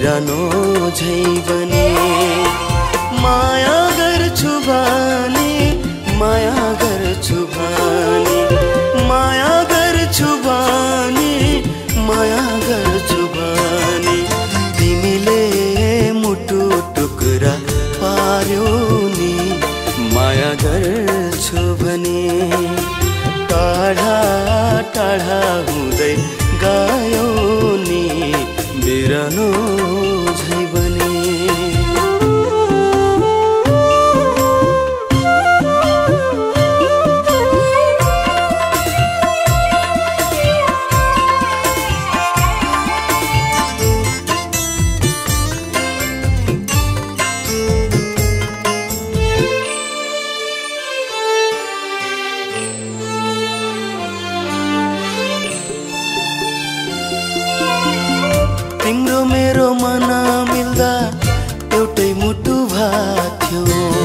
बिरानो झै बने माया गर्छु भने माया गर्छु भने माया गर्छु भने माया गर्छु भने तिमीले मुटु टुक्रा पार्यो नि माया गर्छु भने टाढा टाढा हुँदै गयो नि बिरानो झै बने तिम्रो मेरो मन मिल्दा एउटै मुटु भाथ्यो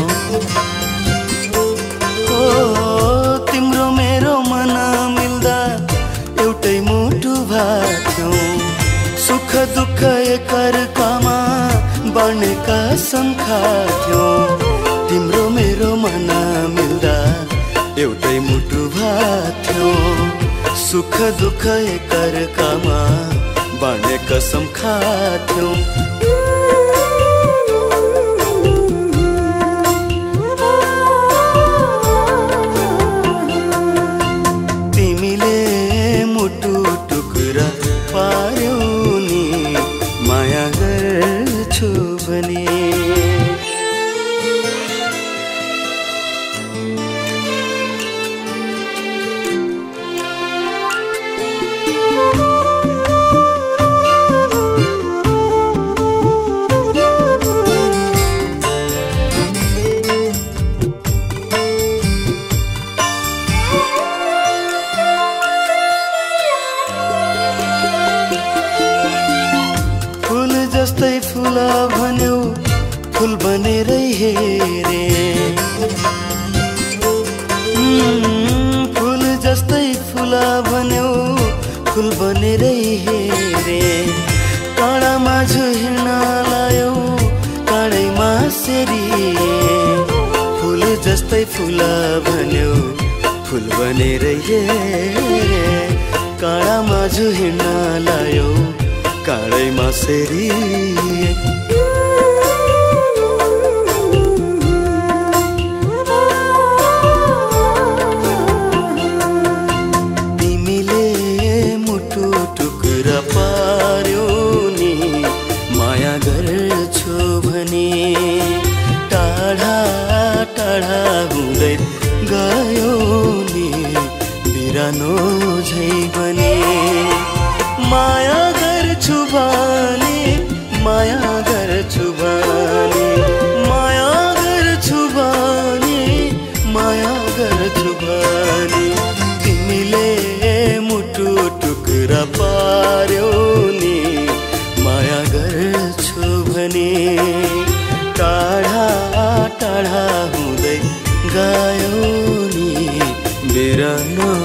ओ तिम्रो मेरो मन मिल्दा एउटै मुटु भाथ्यो सुख दुःख एकअर्कामा बाँड्ने कसम खाथ्यो तिम्रो मेरो मन मिल्दा एउटै मुटु भाथ्यो सुख दुःख एकअर्कामा बाँड्ने कसम खाथ्यौ तिमीले मुटु टुक्रा पार्यौ नि माया गर्छु भने जस्तै फूल भन्यौ फूल बनेरै हेरे फूल जस्तै फूल भन्यौ फूल बनेरै हेरे काँडामा हिँड्न लायौ काँडैमा सेरी फूल जस्तै फूल भन्यौ फूल बनेरै हेरे काँडामा हिँड्न लायौ काँडैमा सेरी तिमीले मुटु टुक्रा पार्यो नि माया गर्छु भने टाढा टाढा हुँदै गयो नि बिरानो झै बने माया गर्छु भने माया गर्छु भने माया गर्छु भने माया गर्छु भने तिमीले मुटु टुक्रा पार्यो नि माया गर्छु भने टाढा टाढा हुँदै गयो नि बिरानो